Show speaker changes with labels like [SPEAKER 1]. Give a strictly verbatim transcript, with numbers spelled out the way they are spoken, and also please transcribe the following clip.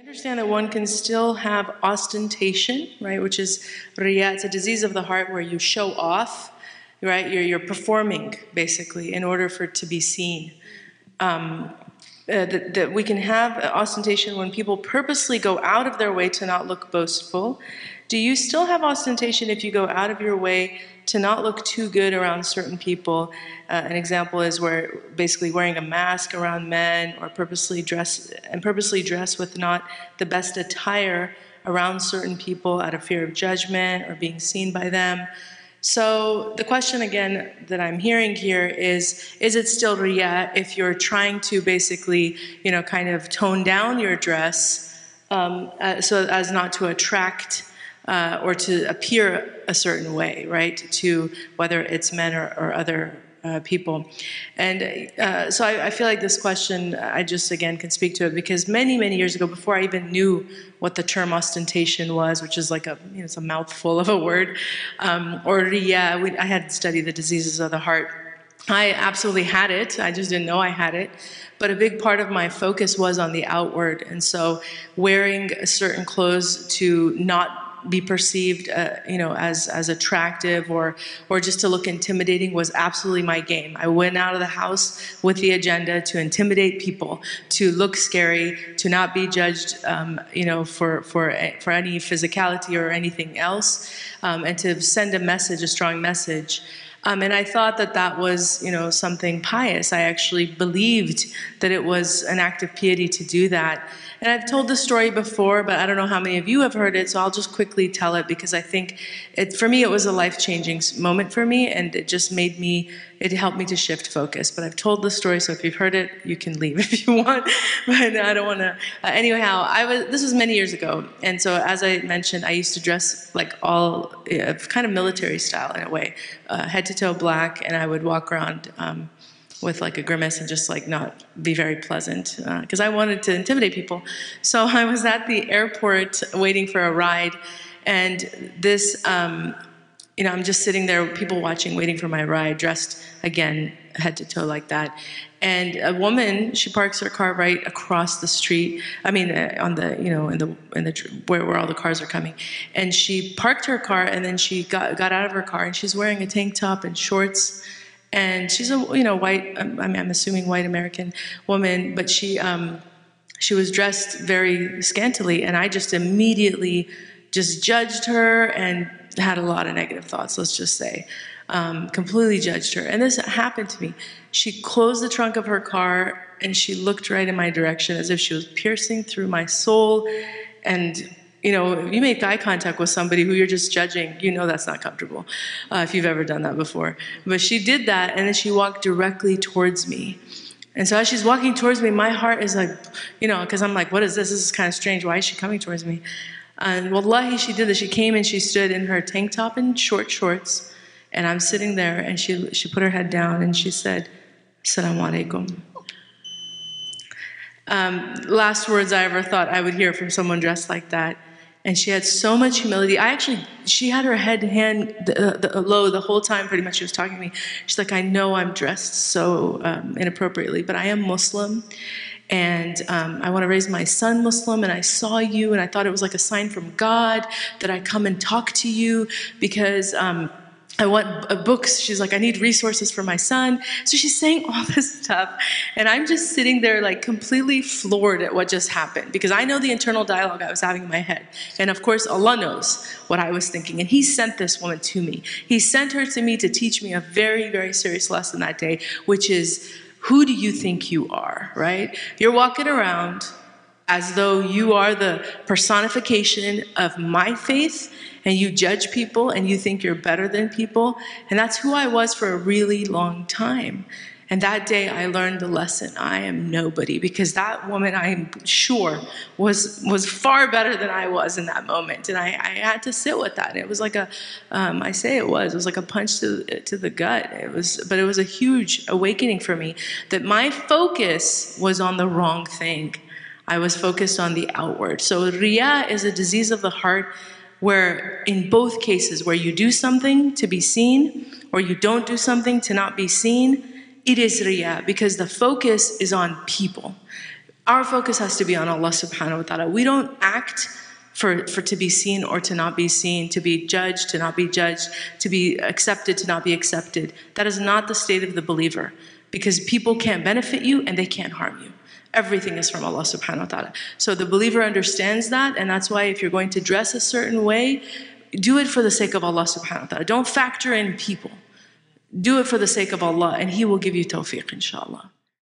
[SPEAKER 1] understand that one can still have ostentation, right, which is riya. It's a disease of the heart where you show off, right? You're, you're performing, basically, in order for it to be seen. Um, uh, that, that we can have ostentation when people purposely go out of their way to not look boastful. Do you still have ostentation if you go out of your way to not look too good around certain people? Uh, an example is where basically wearing a mask around men, or purposely dress and purposely dress with not the best attire around certain people out of fear of judgment or being seen by them. So the question again that I'm hearing here is, is it still riya if you're trying to basically, you know, kind of tone down your dress um, uh, so as not to attract uh, or to appear a certain way, right, to whether it's men or, or other uh, people. And uh, so I, I feel like this question, I just again can speak to it because many, many years ago, before I even knew what the term ostentation was, which is like a, you know, it's a mouthful of a word, um, or riya, we, I had studied the diseases of the heart. I absolutely had it. I just didn't know I had it. But a big part of my focus was on the outward. And so wearing certain clothes to not be perceived, uh, you know, as as attractive or or just to look intimidating was absolutely my game. I went out of the house with the agenda to intimidate people, to look scary, to not be judged, um, you know, for for for any physicality or anything else, um, and to send a message, a strong message. Um, and I thought that that was, you know, something pious. I actually believed that it was an act of piety to do that. And I've told this story before, but I don't know how many of you have heard it, so I'll just quickly tell it because I think, it, for me, it was a life-changing moment for me, and it just made me, it helped me to shift focus. But I've told the story, so if you've heard it, you can leave if you want, but I don't want to. Uh, anyhow, I was, this was many years ago, and so as I mentioned, I used to dress like all, uh, kind of military style in a way, uh, head to toe black, and I would walk around um, with like a grimace and just like not be very pleasant because uh, I wanted to intimidate people. So I was at the airport waiting for a ride, and this, um, you know, I'm just sitting there, people watching, waiting for my ride, dressed again head to toe like that. And a woman, she parks her car right across the street. I mean, uh, on the, you know, in the in the where where all the cars are coming. And she parked her car, and then she got got out of her car, and she's wearing a tank top and shorts. And she's a, you know, white, I mean, I'm assuming white American woman, but she, um, she was dressed very scantily, and I just immediately just judged her and had a lot of negative thoughts, let's just say. Um, completely judged her. And this happened to me. She closed the trunk of her car, and she looked right in my direction as if she was piercing through my soul. And you know, if you make eye contact with somebody who you're just judging, you know that's not comfortable, uh, if you've ever done that before. But she did that, and then she walked directly towards me. And so as she's walking towards me, my heart is like, you know, because I'm like, what is this? This is kind of strange. Why is she coming towards me? And wallahi, she did this. She came and she stood in her tank top and short shorts, and I'm sitting there, and she, she put her head down, and she said, Assalamu alaikum. Um, last words I ever thought I would hear from someone dressed like that. And she had so much humility. I actually, she had her head hand the, the, low the whole time, pretty much. She was talking to me. She's like, I know I'm dressed so um, inappropriately, but I am Muslim. And um, I want to raise my son Muslim, and I saw you, and I thought it was like a sign from God that I come and talk to you because um, I want uh, books. She's like, I need resources for my son. So she's saying all this stuff. And I'm just sitting there like completely floored at what just happened because I know the internal dialogue I was having in my head. And of course, Allah knows what I was thinking. And He sent this woman to me. He sent her to me to teach me a very, very serious lesson that day, which is, who do you think you are, right? You're walking around as though you are the personification of my faith, and you judge people and you think you're better than people. And that's who I was for a really long time. And that day I learned the lesson, I am nobody, because that woman, I'm sure, was was far better than I was in that moment. And I, I had to sit with that. It was like a, um, I say it was, it was like a punch to, to the gut. It was, but it was a huge awakening for me that my focus was on the wrong thing. I was focused on the outward. So riya is a disease of the heart where in both cases, where you do something to be seen or you don't do something to not be seen, it is riya because the focus is on people. Our focus has to be on Allah subhanahu wa ta'ala. We don't act for, for to be seen or to not be seen, to be judged, to not be judged, to be accepted, to not be accepted. That is not the state of the believer, because people can't benefit you and they can't harm you. Everything is from Allah subhanahu wa ta'ala. So the believer understands that, and that's why if you're going to dress a certain way, do it for the sake of Allah subhanahu wa ta'ala. Don't factor in people. Do it for the sake of Allah, and He will give you tawfiq, inshallah.